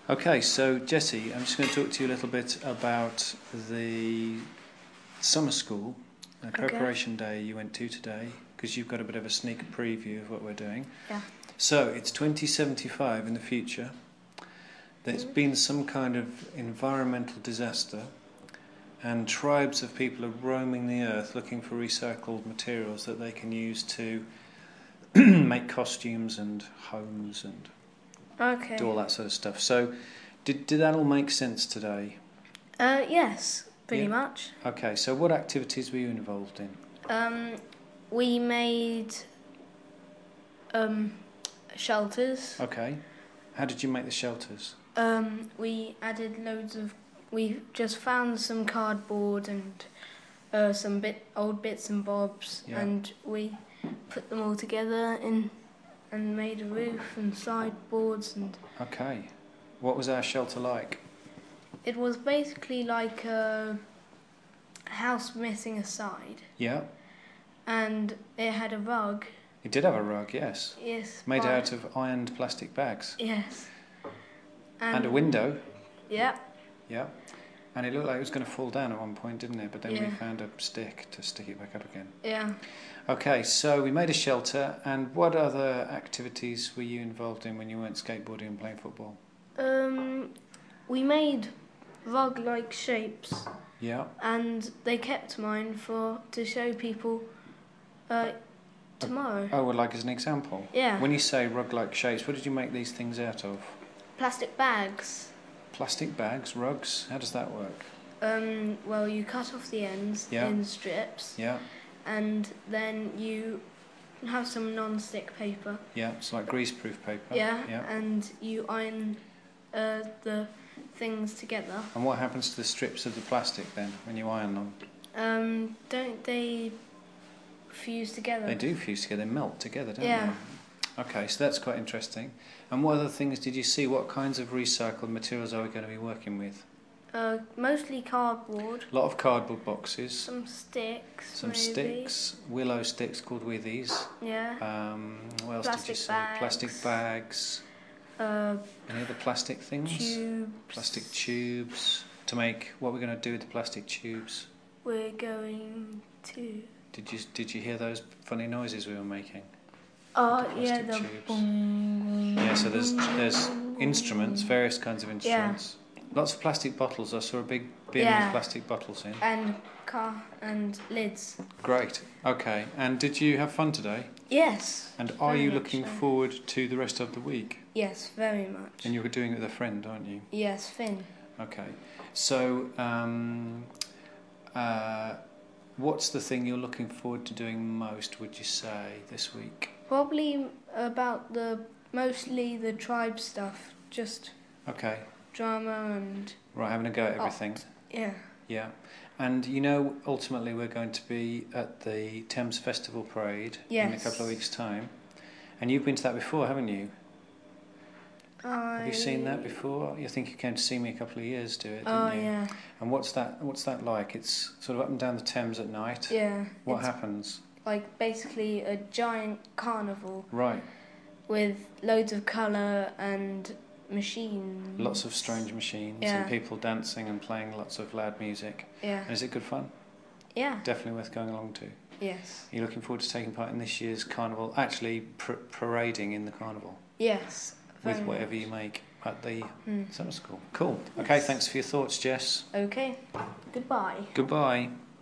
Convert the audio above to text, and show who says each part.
Speaker 1: Okay, so Jessie, I'm just going to talk to you a little bit about the summer school and the preparation day you went to today, because you've got a bit of a sneak preview of what we're doing.
Speaker 2: Yeah.
Speaker 1: So it's 2075 in the future. There's been some kind of environmental disaster, and tribes of people are roaming the earth looking for recycled materials that they can use to make costumes and homes and do all that sort of stuff. So, did that all make sense today?
Speaker 2: Yes, pretty much.
Speaker 1: Okay, so what activities were you involved in?
Speaker 2: We made shelters.
Speaker 1: Okay. How did you make the shelters?
Speaker 2: We added we just found some cardboard and some old bits and bobs, and we put them all together and made a roof and sideboards and.
Speaker 1: Okay. What was our shelter like?
Speaker 2: It was basically like a house missing a side.
Speaker 1: Yeah.
Speaker 2: And it had a rug.
Speaker 1: It did have a rug, yes.
Speaker 2: Yes.
Speaker 1: Made out of ironed plastic bags.
Speaker 2: Yes.
Speaker 1: And a window.
Speaker 2: Yeah.
Speaker 1: Yeah. And it looked like it was going to fall down at one point, didn't it? But then we
Speaker 2: Yeah.
Speaker 1: found a stick to stick it back up again.
Speaker 2: Yeah.
Speaker 1: Okay, so we made a shelter, and what other activities were you involved in when you weren't skateboarding and playing football?
Speaker 2: We made rug-like shapes.
Speaker 1: Yeah.
Speaker 2: And they kept mine to show people tomorrow.
Speaker 1: Oh, well, like as an example?
Speaker 2: Yeah.
Speaker 1: When you say rug-like shapes, what did you make these things out of?
Speaker 2: Plastic bags.
Speaker 1: Plastic bags, rugs? How does that work?
Speaker 2: Well, you cut off the ends in strips.
Speaker 1: Yeah.
Speaker 2: And then you have some non-stick paper.
Speaker 1: Yeah, it's like greaseproof paper.
Speaker 2: Yeah. And you iron the things together.
Speaker 1: And what happens to the strips of the plastic then when you iron them?
Speaker 2: Don't they fuse together?
Speaker 1: They do fuse together, they melt together, don't they?
Speaker 2: Yeah.
Speaker 1: Okay, so that's quite interesting. And what other things did you see? What kinds of recycled materials are we going to be working with?
Speaker 2: Mostly cardboard.
Speaker 1: A lot of cardboard boxes.
Speaker 2: Some sticks.
Speaker 1: Some sticks, willow sticks called withies.
Speaker 2: Yeah.
Speaker 1: What else did you see? Plastic bags. Any other plastic things?
Speaker 2: Tubes.
Speaker 1: Plastic tubes. To make what we're going to do with the plastic tubes?
Speaker 2: We're going to.
Speaker 1: Did you hear those funny noises we were making?
Speaker 2: Oh yeah,
Speaker 1: the
Speaker 2: tubes.
Speaker 1: Yeah, so there's instruments, various kinds of instruments.
Speaker 2: Yeah.
Speaker 1: Lots of plastic bottles. I saw a big bin with plastic bottles in.
Speaker 2: And lids.
Speaker 1: Great. Okay. And did you have fun today?
Speaker 2: Yes.
Speaker 1: And are you looking forward to the rest of the week?
Speaker 2: Yes, very much.
Speaker 1: And you're doing it with a friend, aren't you?
Speaker 2: Yes, Finn.
Speaker 1: Okay. So, what's the thing you're looking forward to doing most, would you say, this week?
Speaker 2: Probably about mostly the tribe stuff. Just drama and...
Speaker 1: Right, having a go at everything.
Speaker 2: Art. Yeah.
Speaker 1: Yeah. And ultimately we're going to be at the Thames Festival Parade in a couple of weeks' time. And you've been to that before, haven't you? Have you seen that before? You think you came to see me a couple of years do it, didn't you?
Speaker 2: Yeah.
Speaker 1: And what's that like? It's sort of up and down the Thames at night.
Speaker 2: Yeah.
Speaker 1: What happens?
Speaker 2: Like basically a giant carnival.
Speaker 1: Right.
Speaker 2: With loads of colour and machines.
Speaker 1: Lots of strange machines and people dancing and playing lots of loud music.
Speaker 2: Yeah.
Speaker 1: And is it good fun?
Speaker 2: Yeah.
Speaker 1: Definitely worth going along to.
Speaker 2: Yes.
Speaker 1: Are you looking forward to taking part in this year's carnival, actually parading in the carnival?
Speaker 2: Yes.
Speaker 1: With whatever you make at the summer school. Cool. Okay, thanks for your thoughts, Jess.
Speaker 2: Okay. Goodbye.
Speaker 1: Goodbye.